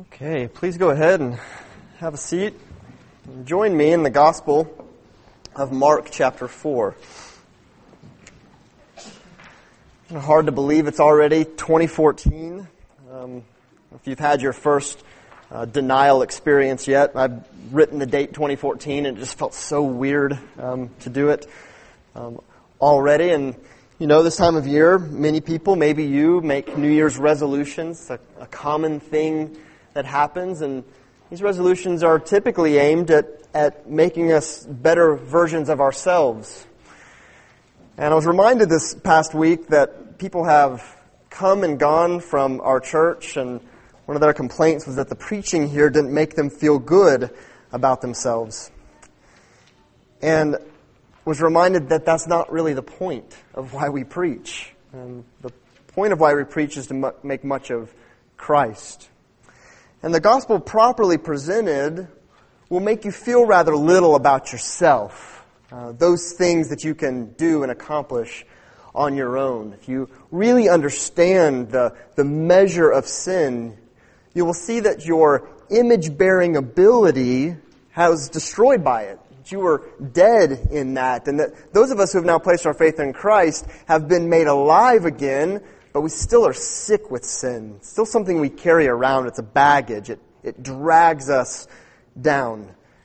Okay, please go ahead and have a seat. Join me in the Gospel of Mark chapter 4. It's hard to believe it's already 2014. If you've had your first denial experience yet, I've written the date 2014 and it just felt so weird to do it already. And you know, this time of year, many people, maybe you, make New Year's resolutions, a common thing that happens, and these resolutions are typically aimed at making us better versions of ourselves. And I was reminded this past week that people have come and gone from our church, and one of their complaints was that the preaching here didn't make them feel good about themselves. And was reminded that that's not really the point of why we preach. And the point of why we preach is to make much of Christ. And the gospel properly presented will make you feel rather little about yourself. Those things that you can do and accomplish on your own. If you really understand the measure of sin, you will see that your image-bearing ability has destroyed by it. You were dead in that, and that those of us who have now placed our faith in Christ have been made alive again, but we still are sick with sin. It's still something we carry around. It's a baggage. It drags us down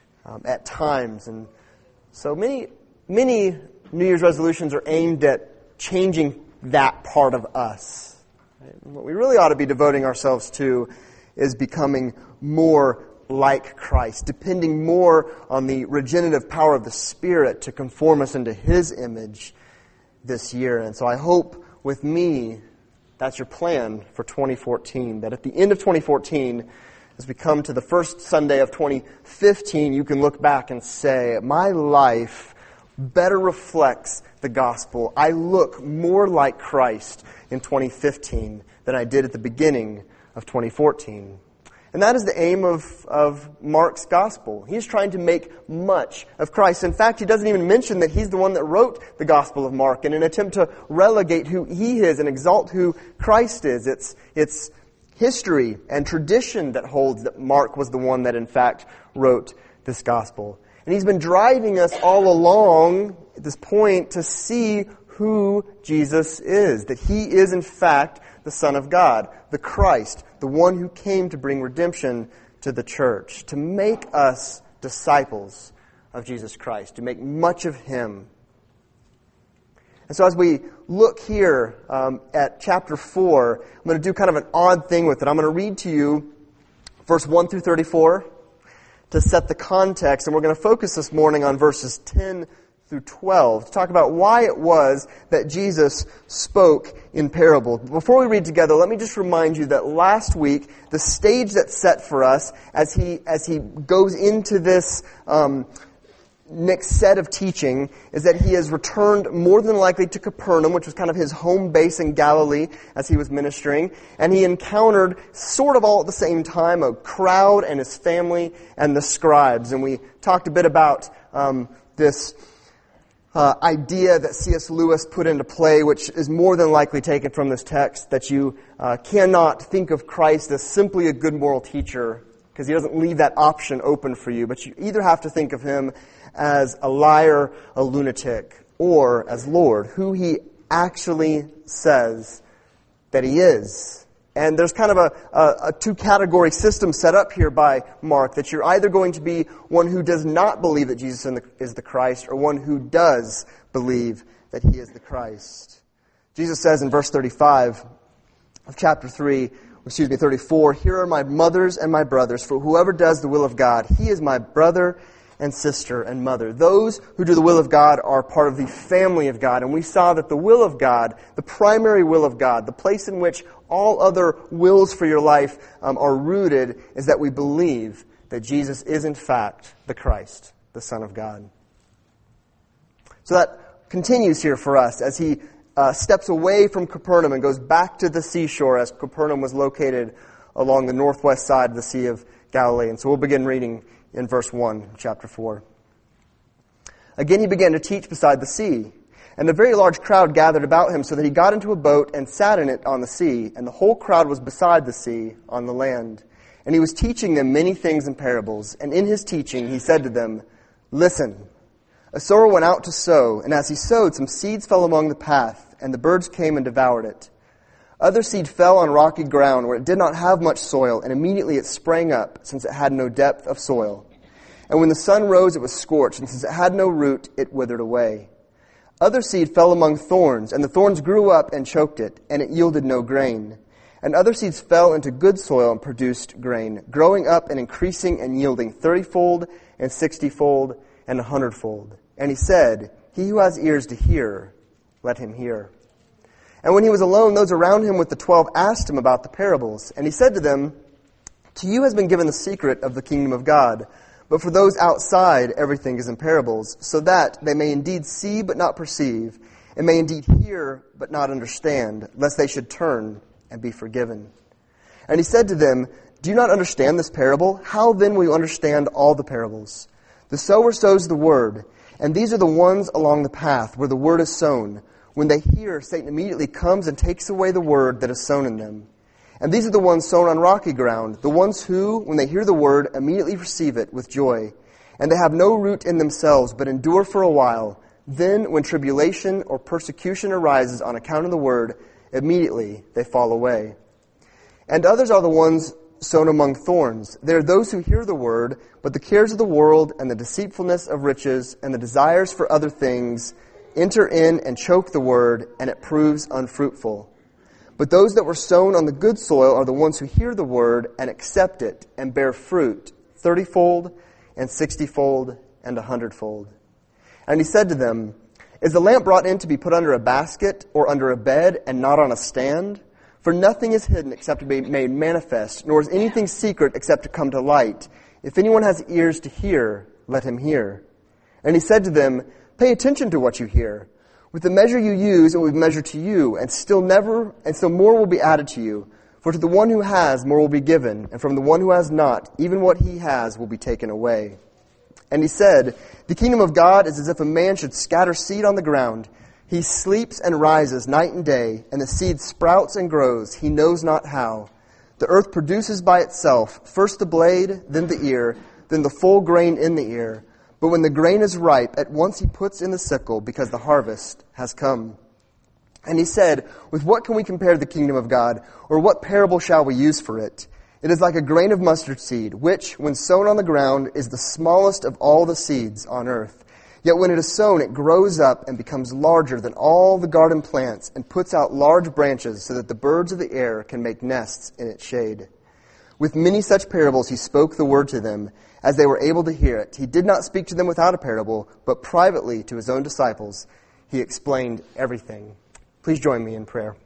at times. And so many New Year's resolutions are aimed at changing that part of us. What we really ought to be devoting ourselves to is becoming more like Christ, depending more on the regenerative power of the Spirit to conform us into His image this year. And so I hope with me that's your plan for 2014, that at the end of 2014, as we come to the first Sunday of 2015, you can look back and say, my life better reflects the gospel. I look more like Christ in 2015 than I did at the beginning of 2014. And that is the aim of Mark's gospel. He's trying to make much of Christ. In fact, he doesn't even mention that he's the one that wrote the Gospel of Mark in an attempt to relegate who he is and exalt who Christ is. It's history and tradition that holds that Mark was the one that in fact wrote this gospel. And he's been driving us all along at this point to see who Jesus is. That he is in fact the Son of God, the Christ, the one who came to bring redemption to the church, to make us disciples of Jesus Christ, to make much of Him. And so as we look here at chapter 4, I'm going to do kind of an odd thing with it. I'm going to read to you verse 1 through 34 to set the context, and we're going to focus this morning on verses 10 through 12 to talk about why it was that Jesus spoke in parable. Before we read together, let me just remind you that last week, the stage that's set for us as he goes into this next set of teaching is that he has returned more than likely to Capernaum, which was kind of his home base in Galilee as he was ministering, and he encountered sort of all at the same time a crowd and his family and the scribes. And we talked a bit about this idea that C.S. Lewis put into play, which is more than likely taken from this text, that you cannot think of Christ as simply a good moral teacher, because he doesn't leave that option open for you, but you either have to think of him as a liar, a lunatic, or as Lord, who he actually says that he is. And there's kind of a two-category system set up here by Mark, that you're either going to be one who does not believe that Jesus is the Christ, or one who does believe that He is the Christ. Jesus says in verse 35 of chapter 34, "Here are my mothers and my brothers, for whoever does the will of God, he is my brother and sister and mother." Those who do the will of God are part of the family of God. And we saw that the will of God, the primary will of God, the place in which all other wills for your life are rooted, is that we believe that Jesus is in fact the Christ, the Son of God. So that continues here for us as he steps away from Capernaum and goes back to the seashore, as Capernaum was located along the northwest side of the Sea of Galilee. And so we'll begin reading in verse 1, chapter 4. "Again he began to teach beside the sea, and a very large crowd gathered about him, so that he got into a boat and sat in it on the sea, and the whole crowd was beside the sea on the land. And he was teaching them many things in parables. And in his teaching he said to them, "Listen, a sower went out to sow, and as he sowed, some seeds fell along the path, and the birds came and devoured it. Other seed fell on rocky ground where it did not have much soil, and immediately it sprang up, since it had no depth of soil. And when the sun rose, it was scorched, and since it had no root, it withered away. Other seed fell among thorns, and the thorns grew up and choked it, and it yielded no grain. And other seeds fell into good soil and produced grain, growing up and increasing and yielding 30-fold and 60-fold and 100-fold. And he said, He who has ears to hear, let him hear." And when he was alone, those around him with the 12 asked him about the parables. And he said to them, "To you has been given the secret of the kingdom of God. But for those outside, everything is in parables, so that they may indeed see but not perceive, and may indeed hear but not understand, lest they should turn and be forgiven." And he said to them, "Do you not understand this parable? How then will you understand all the parables? The sower sows the word, and these are the ones along the path where the word is sown. When they hear, Satan immediately comes and takes away the word that is sown in them. And these are the ones sown on rocky ground, the ones who, when they hear the word, immediately receive it with joy. And they have no root in themselves, but endure for a while. Then, when tribulation or persecution arises on account of the word, immediately they fall away. And others are the ones sown among thorns. They are those who hear the word, but the cares of the world and the deceitfulness of riches and the desires for other things enter in and choke the word, and it proves unfruitful. But those that were sown on the good soil are the ones who hear the word and accept it and bear fruit, 30-fold and 60-fold and 100-fold. And he said to them, Is the lamp brought in to be put under a basket or under a bed and not on a stand? For nothing is hidden except to be made manifest, nor is anything secret except to come to light. If anyone has ears to hear, let him hear." And he said to them, "Pay attention to what you hear. With the measure you use, it will be measured to you, and still more will be added to you. For to the one who has, more will be given, and from the one who has not, even what he has will be taken away." And he said, "The kingdom of God is as if a man should scatter seed on the ground. He sleeps and rises night and day, and the seed sprouts and grows, he knows not how. The earth produces by itself, first the blade, then the ear, then the full grain in the ear. But when the grain is ripe, at once he puts in the sickle, because the harvest has come." And he said, "With what can we compare the kingdom of God? Or what parable shall we use for it? It is like a grain of mustard seed, which, when sown on the ground, is the smallest of all the seeds on earth. Yet when it is sown, it grows up and becomes larger than all the garden plants, and puts out large branches so that the birds of the air can make nests in its shade." With many such parables he spoke the word to them, as they were able to hear it. He did not speak to them without a parable, but privately to his own disciples he explained everything. Please join me in prayer.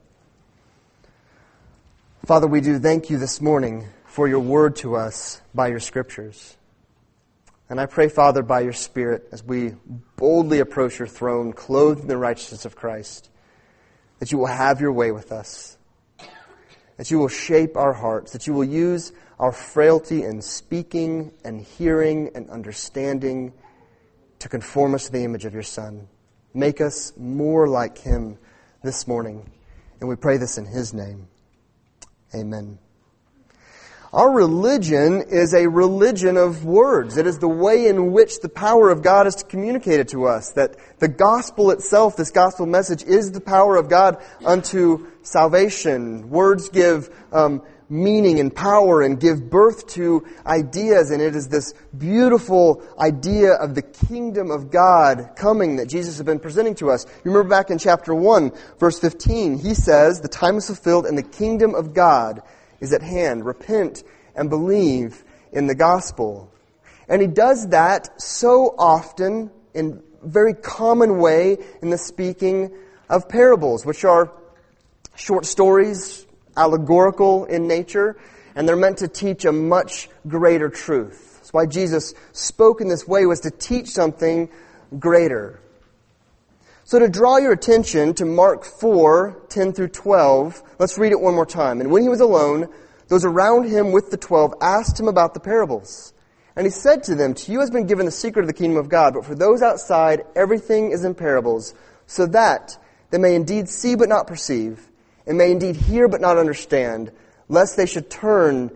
Father, we do thank you this morning for your word to us by your scriptures. And I pray, Father, by your Spirit, as we boldly approach your throne, clothed in the righteousness of Christ, that you will have your way with us, that you will shape our hearts, that you will use our frailty in speaking and hearing and understanding to conform us to the image of your Son. Make us more like him this morning. And we pray this in his name. Amen. Our religion is a religion of words. It is the way in which the power of God is communicated to us. That the gospel itself, this gospel message, is the power of God unto salvation. Words give meaning and power and give birth to ideas. And it is this beautiful idea of the kingdom of God coming that Jesus has been presenting to us. You remember back in chapter 1, verse 15, he says, "The time is fulfilled and the kingdom of God is at hand. Repent and believe in the gospel." And he does that so often in a very common way in the speaking of parables, which are short stories, allegorical in nature, and they're meant to teach a much greater truth. That's why Jesus spoke in this way, was to teach something greater. So to draw your attention to Mark 4, 10 through 12, let's read it one more time. "And when he was alone, those around him with the 12 asked him about the parables. And he said to them, 'To you has been given the secret of the kingdom of God, but for those outside, everything is in parables, so that they may indeed see but not perceive, and may indeed hear but not understand, lest they should turn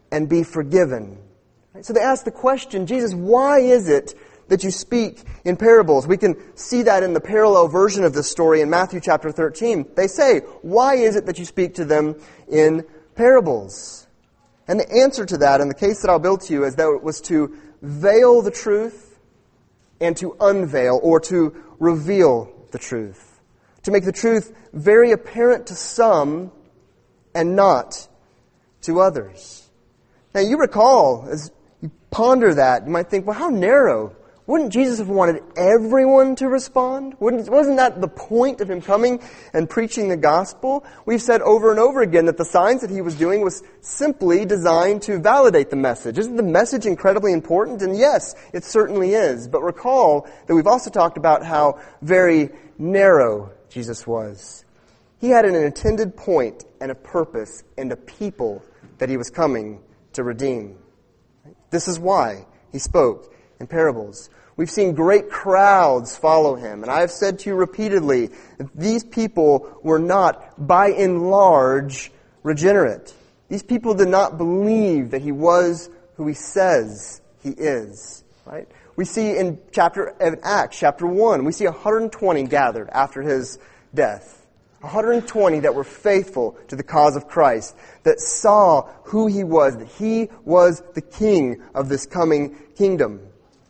and be forgiven. So they ask the question, Jesus, why is it that you speak in parables? We can see that in the parallel version of this story in Matthew chapter 13. They say, why is it that you speak to them in parables? And the answer to that, and the case that I'll build to you, is that it was to veil the truth and to unveil, or to reveal the truth. To make the truth very apparent to some and not to others. Now you recall, as you ponder that, you might think, well, how narrow. Wouldn't Jesus have wanted everyone to respond? Wasn't that the point of him coming and preaching the gospel? We've said over and over again that the signs that he was doing was simply designed to validate the message. Isn't the message incredibly important? And yes, it certainly is. But recall that we've also talked about how very narrow Jesus was. He had an intended point and a purpose and a people that he was coming to redeem. This is why he spoke in parables. We've seen great crowds follow him. And I have said to you repeatedly that these people were not, by and large, regenerate. These people did not believe that he was who he says he is. Right? We see in Acts chapter 1, we see 120 gathered after his death. 120 that were faithful to the cause of Christ, that saw who he was, that he was the king of this coming kingdom.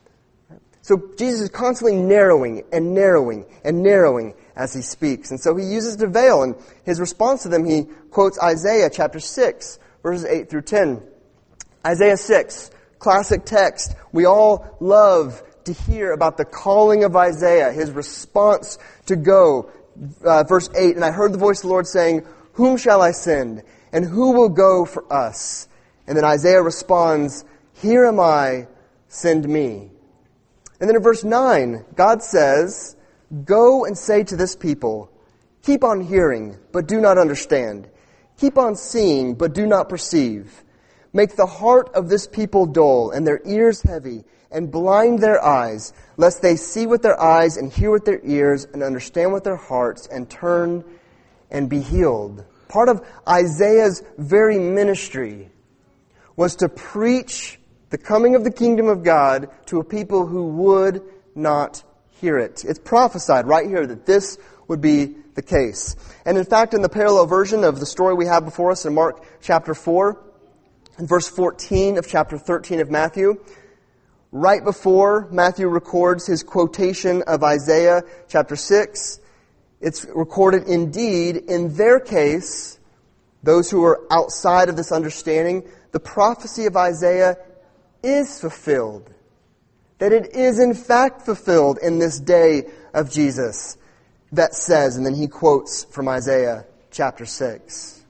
So Jesus is constantly narrowing and narrowing and narrowing as he speaks. And so he uses the veil. And his response to them, he quotes Isaiah chapter 6, verses 8 through 10. Isaiah 6, classic text. We all love to hear about the calling of Isaiah, his response to go. Verse 8, and I heard the voice of the Lord saying, whom shall I send? And who will go for us? And then Isaiah responds, here am I, send me. And then in verse 9, God says, go and say to this people, keep on hearing, but do not understand. Keep on seeing, but do not perceive. Make the heart of this people dull, and their ears heavy, and blind their eyes, lest they see with their eyes, and hear with their ears, and understand with their hearts, and turn and be healed. Part of Isaiah's very ministry was to preach the coming of the kingdom of God to a people who would not hear it. It's prophesied right here that this would be the case. And in fact, in the parallel version of the story we have before us in Mark chapter 4, in verse 14 of chapter 13 of Matthew, right before Matthew records his quotation of Isaiah chapter 6, it's recorded indeed, in their case, those who are outside of this understanding, the prophecy of Isaiah is fulfilled. That it is in fact fulfilled in this day of Jesus. That says, and then he quotes from Isaiah chapter 6.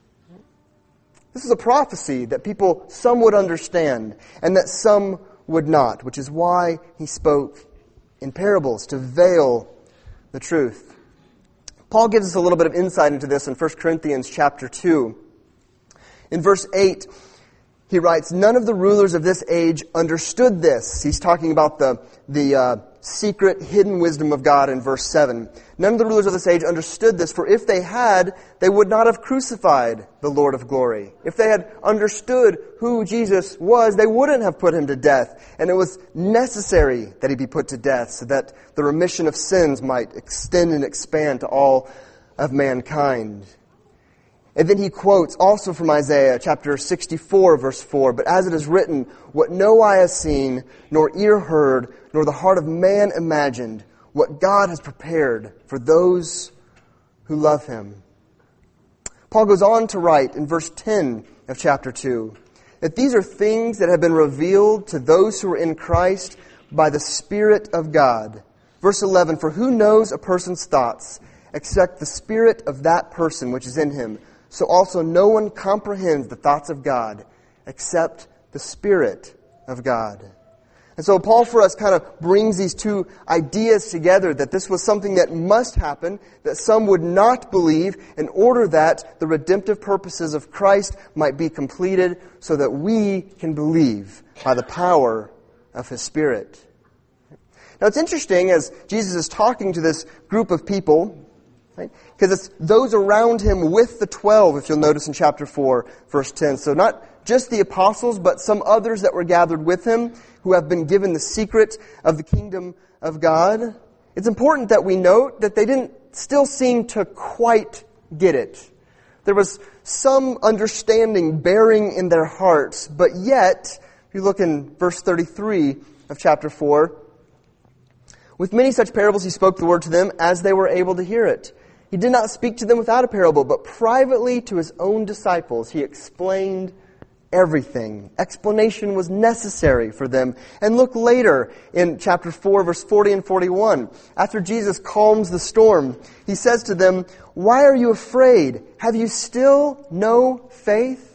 This is a prophecy that some would understand, and that some would not, which is why he spoke in parables, to veil the truth. Paul gives us a little bit of insight into this in 1 Corinthians chapter 2. In verse 8, he writes, none of the rulers of this age understood this. He's talking about the secret, hidden wisdom of God in verse 7. None of the rulers of this age understood this, for if they had, they would not have crucified the Lord of glory. If they had understood who Jesus was, they wouldn't have put him to death. And it was necessary that he be put to death so that the remission of sins might extend and expand to all of mankind. And then he quotes also from Isaiah chapter 64, verse 4, but as it is written, what no eye has seen, nor ear heard, nor the heart of man imagined, what God has prepared for those who love him. Paul goes on to write in verse 10 of chapter 2, that these are things that have been revealed to those who are in Christ by the Spirit of God. Verse 11, for who knows a person's thoughts except the spirit of that person which is in him? So also no one comprehends the thoughts of God except the Spirit of God. And so Paul for us kind of brings these two ideas together, that this was something that must happen, that some would not believe, in order that the redemptive purposes of Christ might be completed, so that we can believe by the power of His Spirit. Now it's interesting, as Jesus is talking to this group of people, Right? Because it's those around him with the 12, if you'll notice in chapter 4, verse 10. So not just the apostles, but some others that were gathered with him who have been given the secret of the kingdom of God. It's important that we note that they didn't still seem to quite get it. There was some understanding bearing in their hearts, but yet, if you look in verse 33 of chapter 4, with many such parables he spoke the word to them as they were able to hear it. He did not speak to them without a parable, but privately to his own disciples he explained everything. Explanation was necessary for them. And look later in chapter 4, verse 40 and 41. After Jesus calms the storm, he says to them, "Why are you afraid? Have you still no faith?"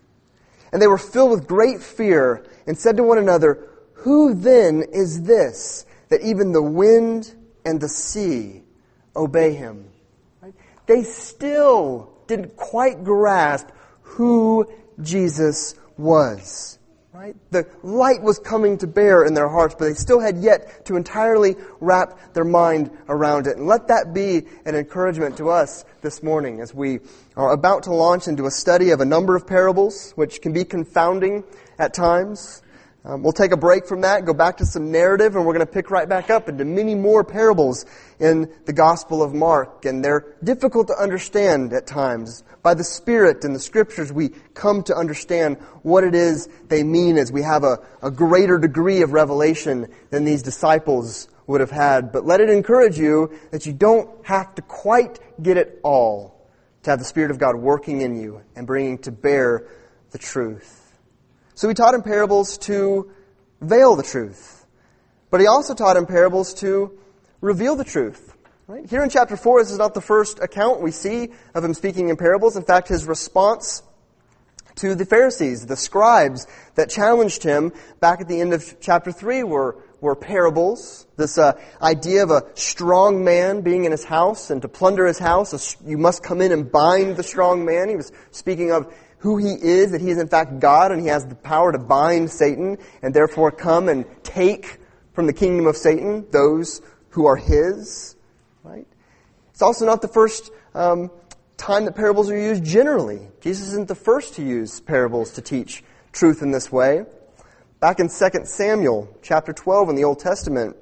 And they were filled with great fear and said to one another, "Who then is this, that even the wind and the sea obey him?" Right? They still didn't quite grasp who Jesus was. Right? The light was coming to bear in their hearts, but they still had yet to entirely wrap their mind around it. And let that be an encouragement to us this morning as we are about to launch into a study of a number of parables, which can be confounding at times. We'll take a break from that, go back to some narrative, and we're going to pick right back up into many more parables in the Gospel of Mark. And they're difficult to understand at times. By the Spirit and the Scriptures, we come to understand what it is they mean as we have a greater degree of revelation than these disciples would have had. But let it encourage you that you don't have to quite get it all to have the Spirit of God working in you and bringing to bear the truth. So he taught in parables to veil the truth. But he also taught in parables to reveal the truth. Right? Here in chapter 4, this is not the first account we see of him speaking in parables. In fact, his response to the Pharisees, the scribes that challenged him back at the end of chapter 3 were parables. This idea of a strong man being in his house, and to plunder his house, you must come in and bind the strong man. He was speaking of who he is, that he is in fact God, and he has the power to bind Satan, and therefore come and take from the kingdom of Satan those who are his. Right? It's also not the first time that parables are used generally. Jesus isn't the first to use parables to teach truth in this way. Back in 2 Samuel chapter 12 in the Old Testament,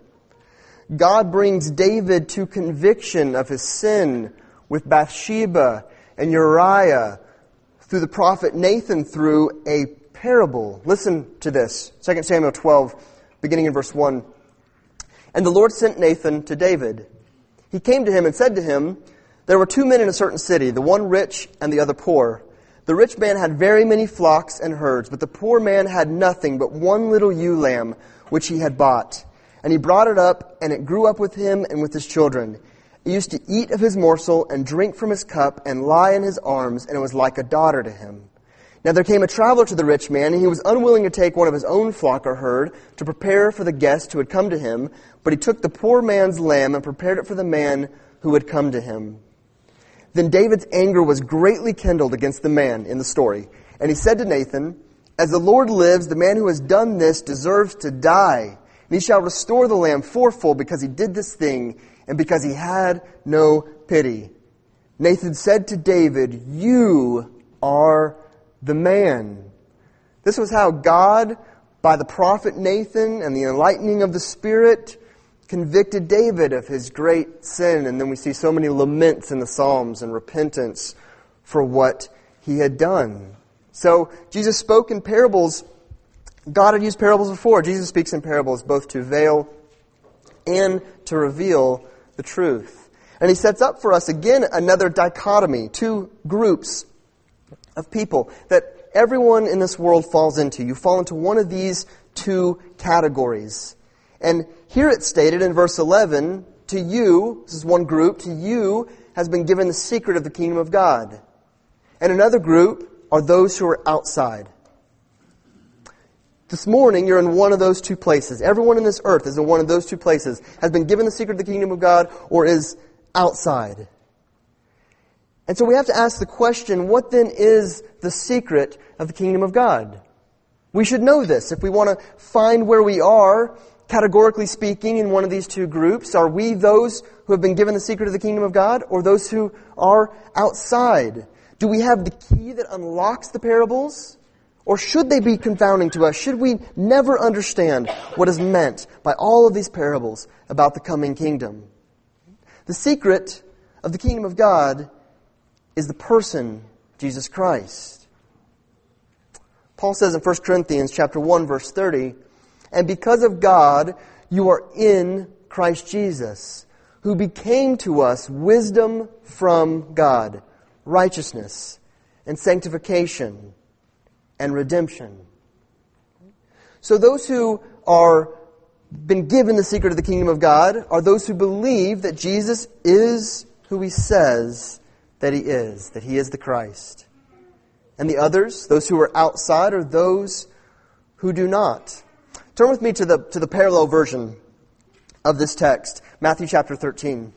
God brings David to conviction of his sin with Bathsheba and Uriah through the prophet Nathan through a parable. Listen to this. 2 Samuel 12, beginning in verse 1. "And the Lord sent Nathan to David. He came to him and said to him, 'There were 2 men in a certain city, the one rich and the other poor. The rich man had very many flocks and herds, but the poor man had nothing but one little ewe lamb, which he had bought. And he brought it up, and it grew up with him and with his children. It used to eat of his morsel and drink from his cup and lie in his arms, and it was like a daughter to him. Now there came a traveler to the rich man, and he was unwilling to take one of his own flock or herd to prepare for the guest who had come to him, but he took the poor man's lamb and prepared it for the man who had come to him. Then David's anger was greatly kindled against the man in the story, and he said to Nathan, 'As the Lord lives, the man who has done this deserves to die, and he shall restore the lamb fourfold because he did this thing, and because he had no pity.' Nathan said to David, 'You are the man.'" This was how God, by the prophet Nathan and the enlightening of the Spirit, convicted David of his great sin. And then we see so many laments in the Psalms and repentance for what he had done. So Jesus spoke in parables. God had used parables before. Jesus speaks in parables both to veil and to reveal the truth. And he sets up for us again another dichotomy, 2 groups of people that everyone in this world falls into. You fall into one of these 2 categories. And here it's stated in verse 11, "To you," this is one group, "to you has been given the secret of the kingdom of God." And another group are those who are outside. This morning, you're in one of those 2 places. Everyone in this earth is in one of those 2 places, has been given the secret of the kingdom of God, or is outside. And so we have to ask the question, what then is the secret of the kingdom of God? We should know this if we want to find where we are categorically speaking, in one of these two groups? Are we those who have been given the secret of the kingdom of God, or those who are outside? Do we have the key that unlocks the parables? Or should they be confounding to us? Should we never understand what is meant by all of these parables about the coming kingdom? The secret of the kingdom of God is the person, Jesus Christ. Paul says in 1 Corinthians chapter 1, verse 30, "And because of God, you are in Christ Jesus, who became to us wisdom from God, righteousness and sanctification and redemption." So those who are been given the secret of the kingdom of God are those who believe that Jesus is who He says that He is the Christ. And the others, those who are outside, are those who do not. Turn with me to the parallel version of this text, Matthew chapter 13.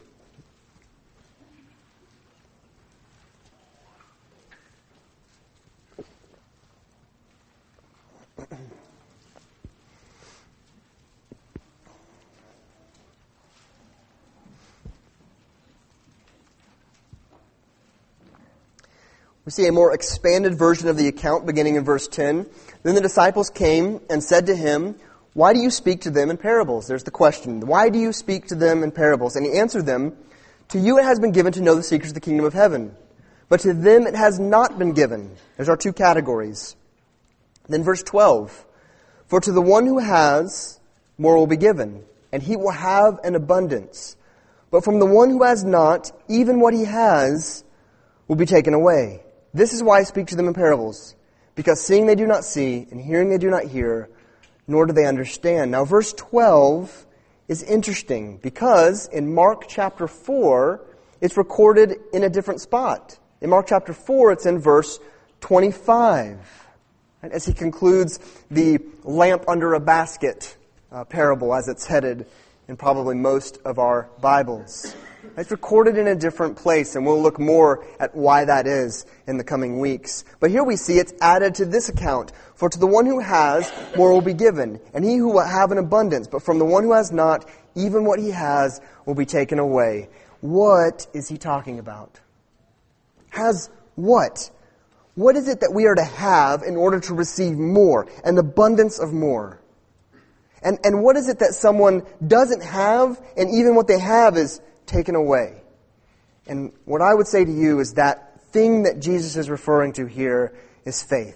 We see a more expanded version of the account beginning in verse 10. "Then the disciples came and said to Him, 'Why do you speak to them in parables?'" There's the question. Why do you speak to them in parables? And He answered them, "To you it has been given to know the secrets of the kingdom of heaven, but to them it has not been given." There's our two categories. Then verse 12. "For to the one who has, more will be given, and he will have an abundance. But from the one who has not, even what he has will be taken away. This is why I speak to them in parables, because seeing they do not see, and hearing they do not hear, nor do they understand." Now verse 12 is interesting, because in Mark chapter 4, it's recorded in a different spot. In Mark chapter 4, it's in verse 25. And as He concludes the lamp under a basket parable, as it's headed in probably most of our Bibles. It's recorded in a different place, and we'll look more at why that is in the coming weeks. But here we see it's added to this account. "For to the one who has, more will be given, and he who will have an abundance. But from the one who has not, even what he has will be taken away." What is He talking about? Has what? What is it that we are to have in order to receive more, an abundance of more? And what is it that someone doesn't have, and even what they have is taken away? And what I would say to you is that thing that Jesus is referring to here is faith.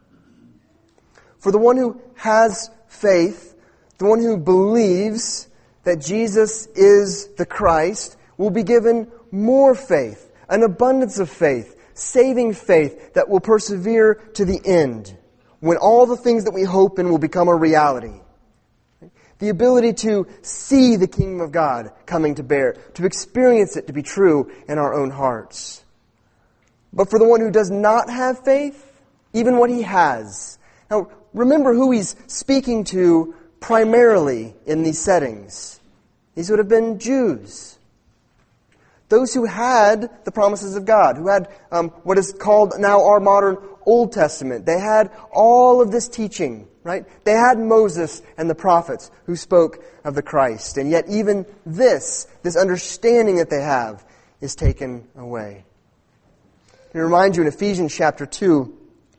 For the one who has faith, the one who believes that Jesus is the Christ, will be given more faith, an abundance of faith, saving faith that will persevere to the end, when all the things that we hope in will become a reality. The ability to see the kingdom of God coming to bear, to experience it to be true in our own hearts. But for the one who does not have faith, even what he has. Now, remember who He's speaking to primarily in these settings. These would have been Jews. Those who had the promises of God, who had what is called now our modern Old Testament. They had all of this teaching, right? They had Moses and the prophets who spoke of the Christ. And yet even this understanding that they have is taken away. Let me remind you in Ephesians chapter 2,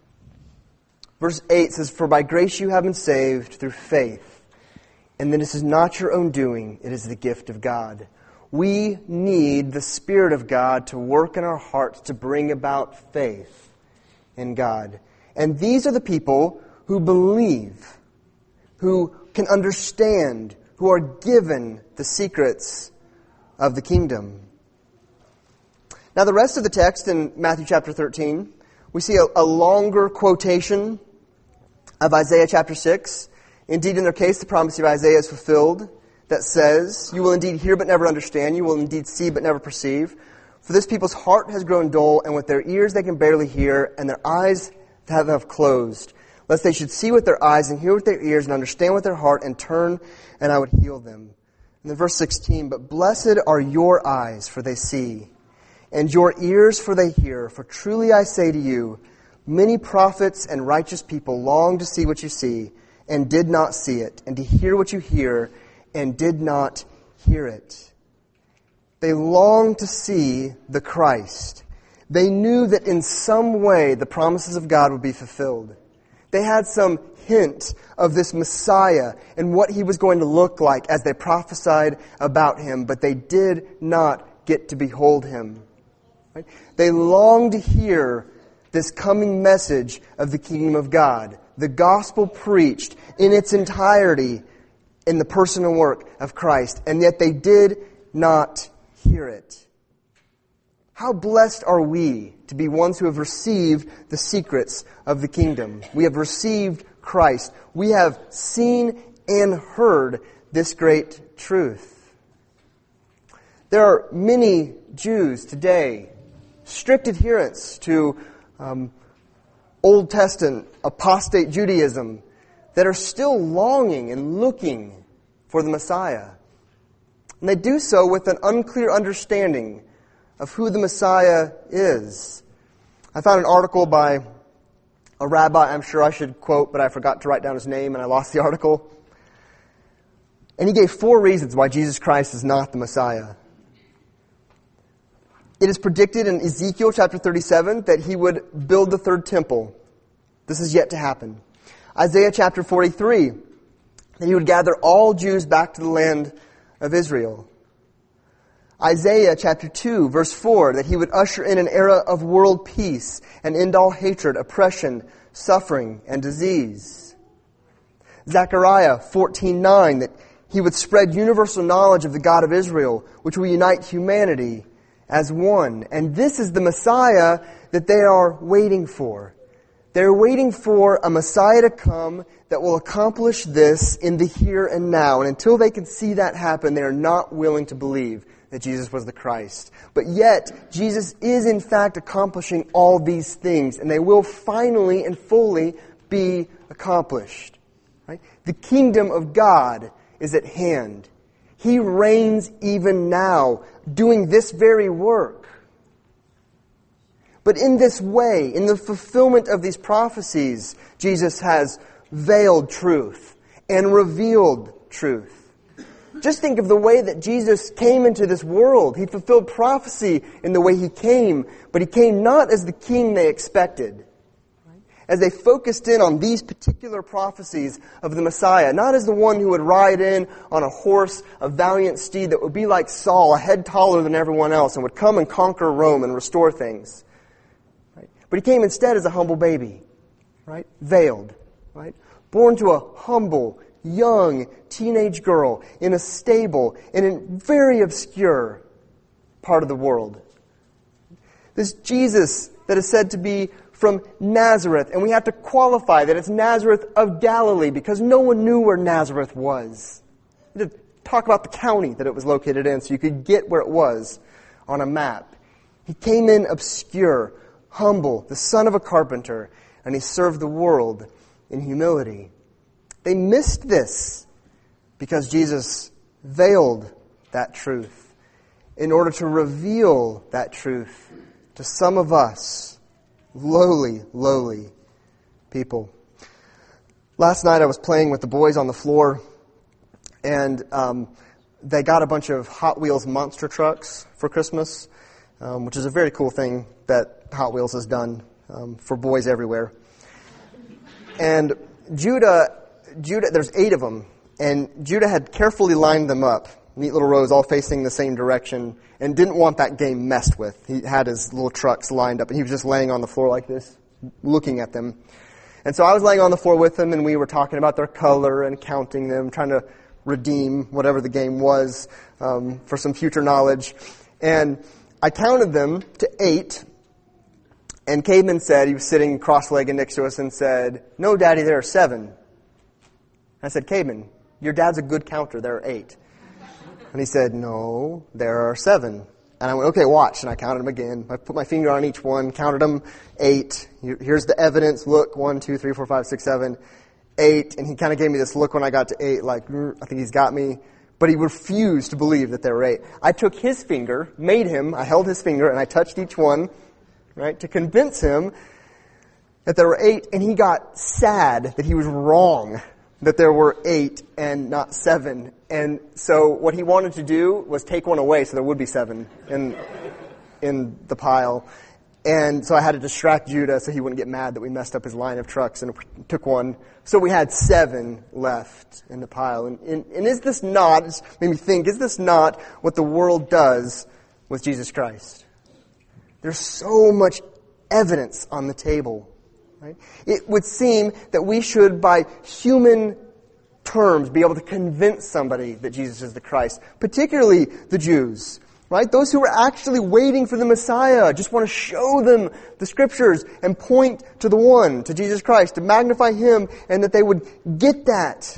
verse 8 says, "For by grace you have been saved through faith. And then this is not your own doing, it is the gift of God." We need the Spirit of God to work in our hearts to bring about faith in God. And these are the people who believe, who can understand, who are given the secrets of the kingdom. Now the rest of the text in Matthew chapter 13, we see a longer quotation of Isaiah chapter 6. Indeed, in their case, the prophecy of Isaiah is fulfilled that says, "You will indeed hear but never understand, you will indeed see but never perceive. For this people's heart has grown dull, and with their ears they can barely hear, and their eyes have closed, lest they should see with their eyes and hear with their ears and understand with their heart and turn, and I would heal them." And then verse 16, "But blessed are your eyes, for they see, and your ears, for they hear. For truly I say to you, many prophets and righteous people long to see what you see, and did not see it, and to hear what you hear and did not hear it. They longed to see the Christ. They knew that in some way the promises of God would be fulfilled. They had some hint of this Messiah and what he was going to look like as they prophesied about him, but they did not get to behold him. Right? They longed to hear this coming message of the kingdom of God, the gospel preached in its entirety in the person and work of Christ, and yet they did not hear it. How blessed are we to be ones who have received the secrets of the kingdom. We have received Christ. We have seen and heard this great truth. There are many Jews today, strict adherents to Old Testament apostate Judaism, that are still longing and looking for the Messiah. And they do so with an unclear understanding of who the Messiah is. I found an article by a rabbi I'm sure I should quote, but I forgot to write down his name and I lost the article. And he gave 4 reasons why Jesus Christ is not the Messiah. It is predicted in Ezekiel chapter 37 that he would build the 3rd temple. This is yet to happen. Isaiah chapter 43, that he would gather all Jews back to the land of Israel. Isaiah chapter 2, verse 4, that he would usher in an era of world peace and end all hatred, oppression, suffering, and disease. Zechariah 14:9, that he would spread universal knowledge of the God of Israel, which will unite humanity as one. And this is the Messiah that they are waiting for. They're waiting for a Messiah to come that will accomplish this in the here and now. And until they can see that happen, they are not willing to believe that Jesus was the Christ. But yet, Jesus is in fact accomplishing all these things, and they will finally and fully be accomplished. Right? The kingdom of God is at hand. He reigns even now, doing this very work. But in this way, in the fulfillment of these prophecies, Jesus has veiled truth and revealed truth. Just think of the way that Jesus came into this world. He fulfilled prophecy in the way he came, but he came not as the king they expected. As they focused in on these particular prophecies of the Messiah, not as the one who would ride in on a horse, a valiant steed that would be like Saul, a head taller than everyone else, and would come and conquer Rome and restore things. Right? But he came instead as a humble baby, right? Veiled, right? Born to a humble, young teenage girl in a stable in a very obscure part of the world. This Jesus that is said to be from Nazareth, and we have to qualify that it's Nazareth of Galilee because no one knew where Nazareth was. We had to talk about the county that it was located in so you could get where it was on a map. He came in obscure, humble, the son of a carpenter, and he served the world in humility. They missed this because Jesus veiled that truth in order to reveal that truth to some of us, lowly people. Last night I was playing with the boys on the floor, and they got a bunch of Hot Wheels monster trucks for Christmas, which is a very cool thing that Hot Wheels has done for boys everywhere. And Judah, there's 8 of them, and Judah had carefully lined them up, neat little rows all facing the same direction, and didn't want that game messed with. He had his little trucks lined up, and he was just laying on the floor like this, looking at them. And so I was laying on the floor with him, and we were talking about their color and counting them, trying to redeem whatever the game was for some future knowledge. And I counted them to 8, and Cademan said, he was sitting cross-legged next to us, and said, "No, Daddy, there are 7. I said, "Cademan, your dad's a good counter. There are 8. And he said, "No, there are 7. And I went, "Okay, watch." And I counted them again. I put my finger on each one, counted them, 8. Here's the evidence. Look, 1, 2, 3, 4, 5, 6, 7, 8. And he kind of gave me this look when I got to 8, like, I think he's got me. But he refused to believe that there were 8. I took his finger, I held his finger, and I touched each one, right, to convince him that there were 8. And he got sad that he was wrong. that there were 8 and not 7. And so what he wanted to do was take one away so there would be 7 in the pile. And so I had to distract Judah so he wouldn't get mad that we messed up his line of trucks and took one. So we had 7 left in the pile. And is this not, it made me think, is this not what the world does with Jesus Christ? There's so much evidence on the table. Right? It would seem that we should, by human terms, be able to convince somebody that Jesus is the Christ, particularly the Jews. Right? Those who are actually waiting for the Messiah just want to show them the Scriptures and point to the one, to Jesus Christ, to magnify Him, and that they would get that.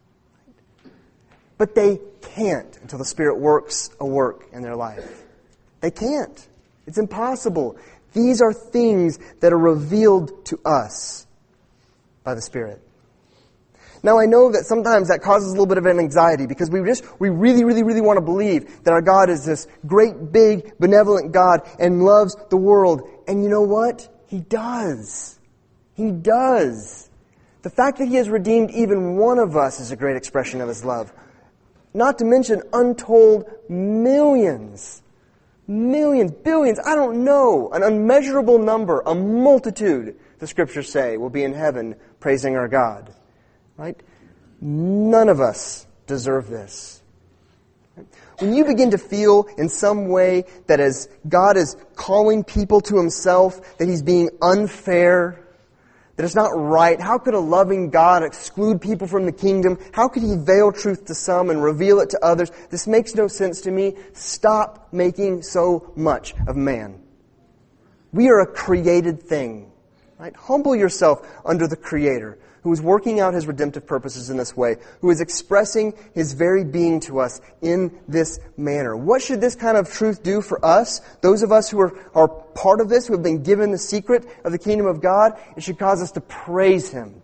But they can't until the Spirit works a work in their life. They can't. It's impossible. These are things that are revealed to us by the Spirit. Now I know that sometimes that causes a little bit of an anxiety because we really want to believe that our God is this great, big, benevolent God and loves the world. And you know what? He does. He does. The fact that He has redeemed even one of us is a great expression of His love. Not to mention untold millions, billions, I don't know, an unmeasurable number, a multitude, the Scriptures say, will be in heaven praising our God. Right? None of us deserve this. When you begin to feel in some way that as God is calling people to Himself, that He's being unfair, that it's not right, how could a loving God exclude people from the kingdom? How could He veil truth to some and reveal it to others? This makes no sense to me. Stop making so much of man. We are a created thing. Right? Humble yourself under the Creator, who is working out His redemptive purposes in this way, who is expressing His very being to us in this manner. What should this kind of truth do for us? Those of us who are part of this, who have been given the secret of the kingdom of God, it should cause us to praise Him.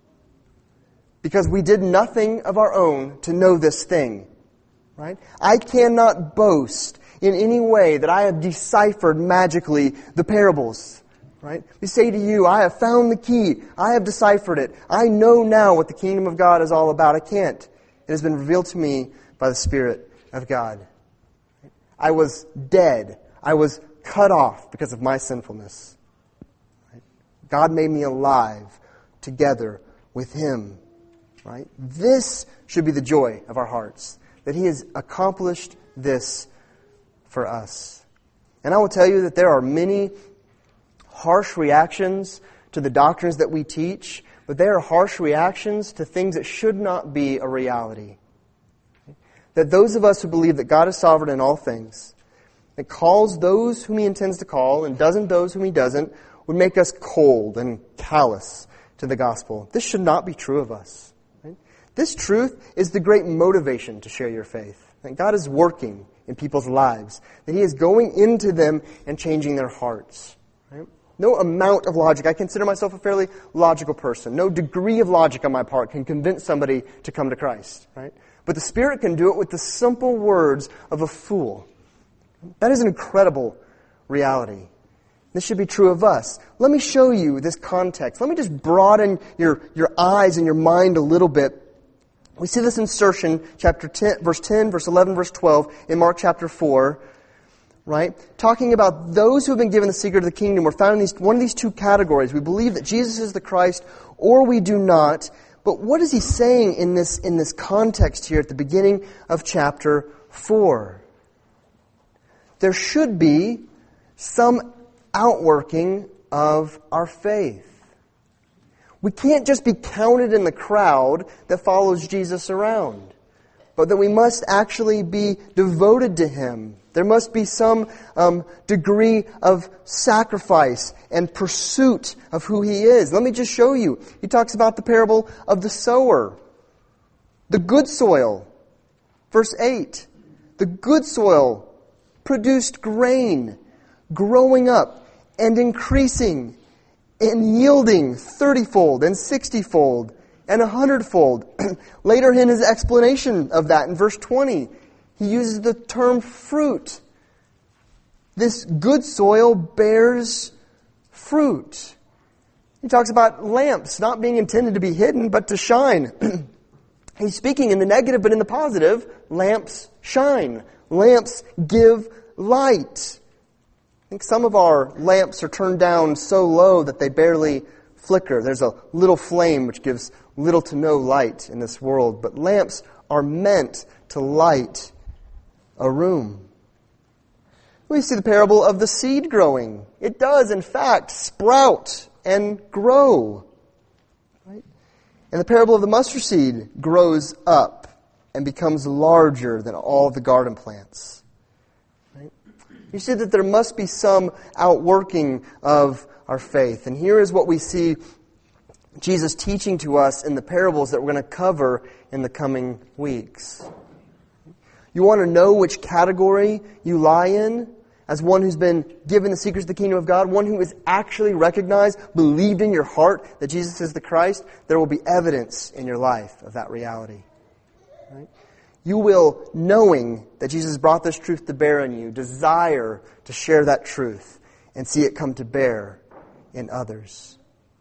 Because we did nothing of our own to know this thing. Right? I cannot boast in any way that I have deciphered magically the parables. Right? We say to you, I have found the key. I have deciphered it. I know now what the kingdom of God is all about. I can't. It has been revealed to me by the Spirit of God. I was dead. I was cut off because of my sinfulness. Right? God made me alive together with Him. Right? This should be the joy of our hearts, that He has accomplished this for us. And I will tell you that there are many harsh reactions to the doctrines that we teach, but they are harsh reactions to things that should not be a reality. That those of us who believe that God is sovereign in all things, that calls those whom He intends to call and doesn't those whom He doesn't, would make us cold and callous to the gospel. This should not be true of us. Right? This truth is the great motivation to share your faith. That God is working in people's lives, that He is going into them and changing their hearts. Right? No amount of logic. I consider myself a fairly logical person. No degree of logic on my part can convince somebody to come to Christ. Right? But the Spirit can do it with the simple words of a fool. That is an incredible reality. This should be true of us. Let me show you this context. Let me just broaden your eyes and your mind a little bit. We see this insertion, chapter 10, verse 10, verse 11, verse 12, in Mark chapter 4. Right? Talking about those who have been given the secret of the kingdom. We're found in one of these two categories. We believe that Jesus is the Christ, or we do not. But what is He saying in this context here at the beginning of chapter 4? There should be some outworking of our faith. We can't just be counted in the crowd that follows Jesus around, but that we must actually be devoted to Him. There must be some degree of sacrifice and pursuit of who He is. Let me just show you. He talks about the parable of the sower. The good soil. Verse 8. The good soil produced grain, growing up and increasing and yielding 30-fold and 60-fold and 100-fold. Later in his explanation of that, in verse 20, he uses the term fruit. This good soil bears fruit. He talks about lamps not being intended to be hidden, but to shine He's speaking in the negative, but in the positive, lamps shine. Lamps give light. I think some of our lamps are turned down so low that they barely flicker. There's a little flame which gives little to no light in this world. But lamps are meant to light a room. We see the parable of the seed growing. It does, in fact, sprout and grow. Right? And the parable of the mustard seed grows up and becomes larger than all the garden plants. Right? You see that there must be some outworking of our faith. And here is what we see Jesus teaching to us in the parables that we're going to cover in the coming weeks. You want to know which category you lie in? As one who's been given the secrets of the kingdom of God, one who is actually recognized, believed in your heart that Jesus is the Christ, there will be evidence in your life of that reality. Right? You will, knowing that Jesus brought this truth to bear in you, desire to share that truth and see it come to bear in others.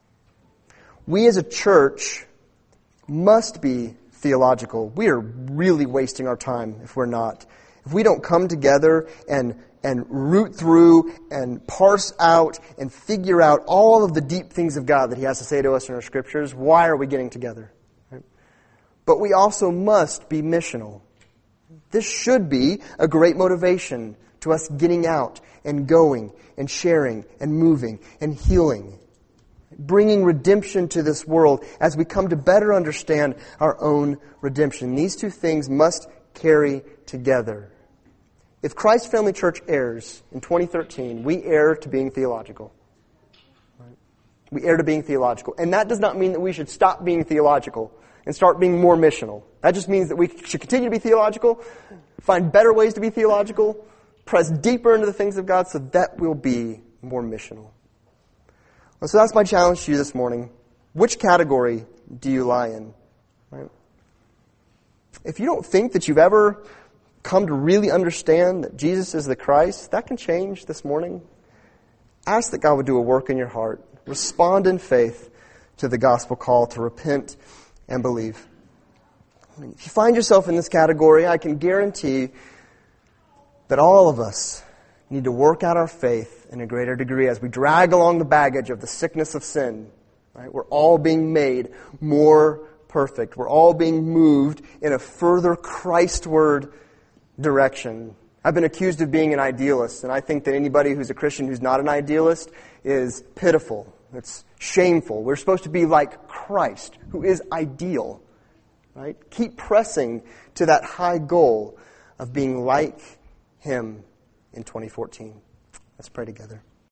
We as a church must be theological. We are really wasting our time if we're not. If we don't come together and root through and parse out and figure out all of the deep things of God that He has to say to us in our Scriptures, why are we getting together? Right? But we also must be missional. This should be a great motivation to us getting out and going and sharing and moving and healing, bringing redemption to this world as we come to better understand our own redemption. These two things must carry together. If Christ Family Church errs in 2013, we err to being theological. Right? We err to being theological. And that does not mean that we should stop being theological and start being more missional. That just means that we should continue to be theological, find better ways to be theological, press deeper into the things of God so that we'll be more missional. Well, so that's my challenge to you this morning. Which category do you lie in? Right? If you don't think that you've ever come to really understand that Jesus is the Christ, that can change this morning. Ask that God would do a work in your heart. Respond in faith to the gospel call to repent and believe. If you find yourself in this category, I can guarantee that all of us need to work out our faith in a greater degree as we drag along the baggage of the sickness of sin. Right? We're all being made more perfect. We're all being moved in a further Christward direction. I've been accused of being an idealist, and I think that anybody who's a Christian who's not an idealist is pitiful. It's shameful. We're supposed to be like Christ, who is ideal. Right? Keep pressing to that high goal of being like Him in 2014. Let's pray together.